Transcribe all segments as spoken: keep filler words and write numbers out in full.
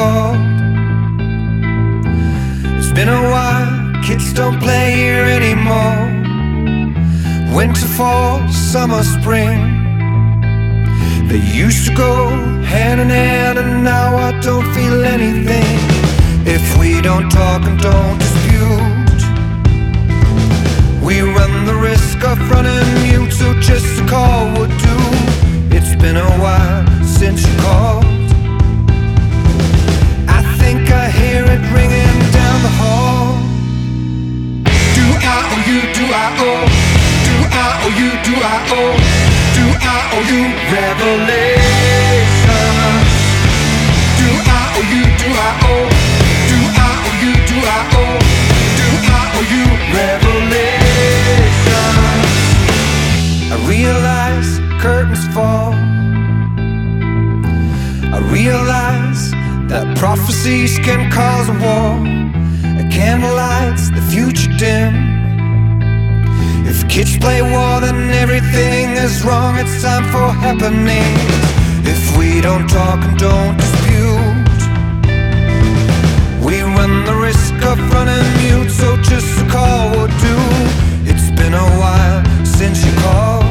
called. It's been a while, kids don't play here anymore. Winter, fall, summer, spring, they used to go hand in hand, and now I don't feel anything. If we don't talk and don't dispute, we run the risk of running mute, so just a call would do. It's been a while since you called. I think I hear it ringing down the hall. Do I owe you, do I owe? Do I owe you, do I owe? Do I owe you revelation? Do I owe you, do I owe? Do I owe you, do I owe? Do I owe you revelation? I realize curtains fall. I realize that prophecies can cause a war. A candle lights the future dim. If kids play war, then everything is wrong. It's time for happening. If we don't talk and don't dispute, we run the risk of running mute, so just a call would do. It's been a while since you called.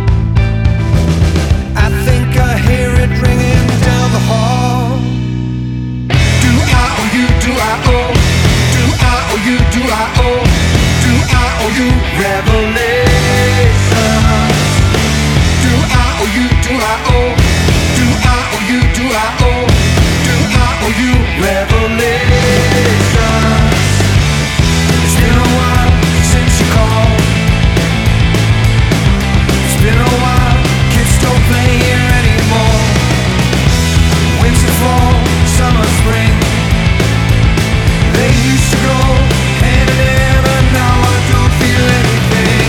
I think I hear it ringing down the hall. Do I owe you, do I owe? Do I owe you, do I owe? Do I owe you revelation? Do I owe you, do I owe? Do I owe you, do I owe? Do I owe you revelation? It's been a while since you called. It's been a while, kids don't play here anymore. Winter, fall, summer, spring, they used to go hand in hand, and now I don't feel anything.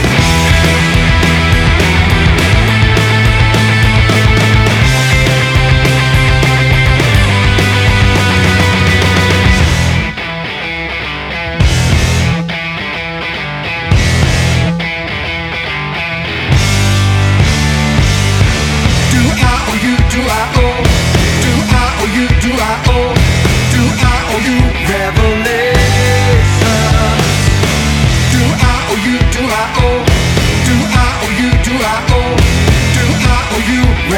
Do I owe you, do I owe? Do I owe you, do I owe? Do I owe you revelation? Do I owe you, do I owe? Do I owe you, do I owe? Do I owe you